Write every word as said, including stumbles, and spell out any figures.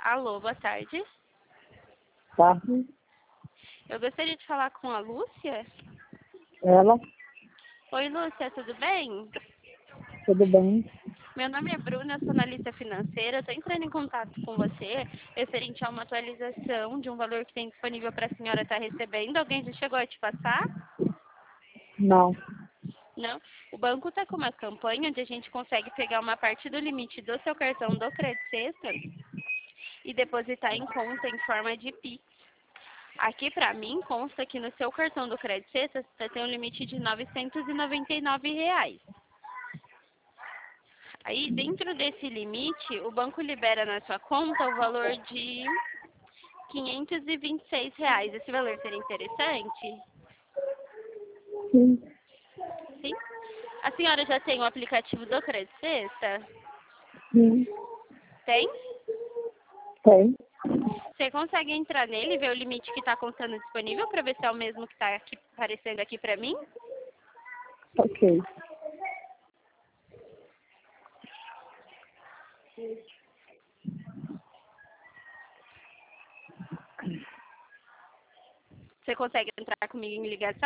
Alô, boa tarde. Tarde. Eu gostaria de falar com a Lúcia. Ela, Oi, Lúcia, tudo bem? tudo bem? Meu nome é Bruna, eu sou analista financeira. Estou entrando em contato com você referente a uma atualização de um valor que tem disponível para a senhora estar recebendo. Alguém já chegou a te passar? Não. Não? O banco está com uma campanha onde a gente consegue pegar uma parte do limite do seu cartão do Crédito Sexta e depositar em conta em forma de Pix. Aqui para mim consta que no seu cartão do Crédito Sexta você tem um limite de novecentos e noventa e nove reais. Aí dentro desse limite o banco libera na sua conta o valor de quinhentos e vinte e seis reais. Esse valor seria interessante? Sim. Sim? A senhora já tem o aplicativo do Crédito Sexta? Sim. Tem? Tem. Você consegue entrar nele e ver o limite que está contando disponível para ver se é o mesmo que está aqui, aparecendo aqui para mim? Ok. Você consegue entrar comigo em ligação?